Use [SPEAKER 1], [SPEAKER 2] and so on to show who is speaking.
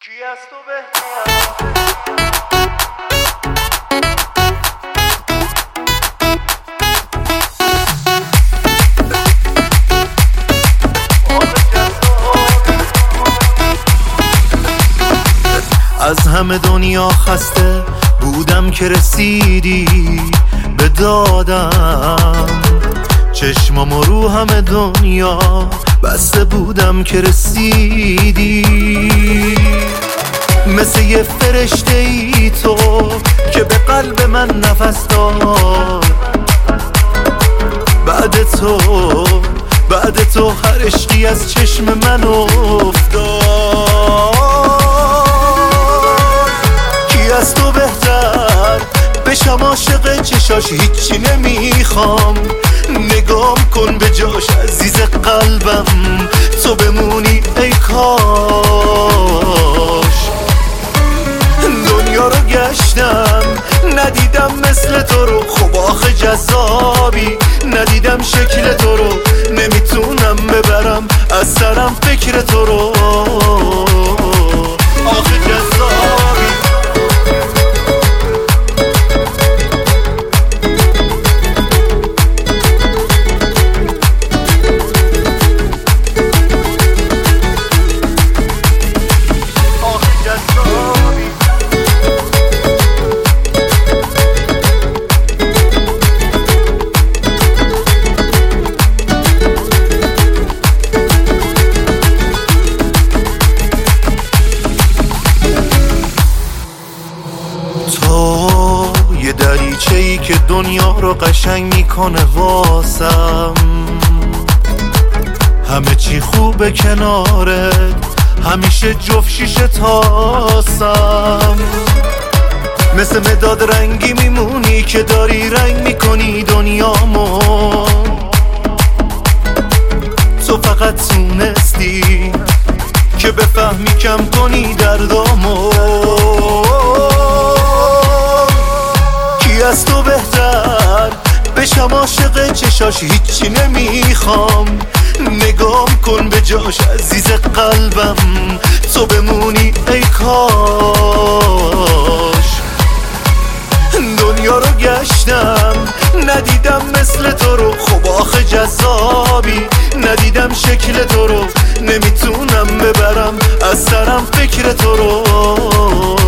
[SPEAKER 1] کی از تو بهتر؟
[SPEAKER 2] از همه دنیا خسته بودم که رسیدی به دادم، چشمامو رو همه دنیا بسته بودم که رسیدی. مثل یه فرشته ای تو که به قلب من نفس داد. بعد تو هر عشقی از چشم من افتاد. کی از تو بهتر بشم عاشق چشاش، هیچی نمیخوام. نگام کن به جاش عزیز قلبم، تو بمونی ای کاش. دنیا رو گشتم ندیدم مثل تو رو، خب آخه جذابی ندیدم شکل تو رو. نمیتونم ببرم از سرم فکر تو رو، آخه جذابی. یه دریچه‌ای که دنیا رو قشنگ میکنه واسم. همه چی خوبه کنارت، همیشه جفت شیشه تاسم. مثل مداد رنگی میمونی که داری رنگ میکنی دنیامو. تو فقط تونستی که بفهمی کم کنی دردامو. از تو بهتر بشم عاشق چشاش، هیچی نمیخوام. نگام کن به جاش عزیز قلبم، تو بمونی ای کاش. دنیا رو گشتم ندیدم مثل تو رو، خب آخه جذابی ندیدم شکل تو رو. نمیتونم ببرم از سرم فکر تو رو.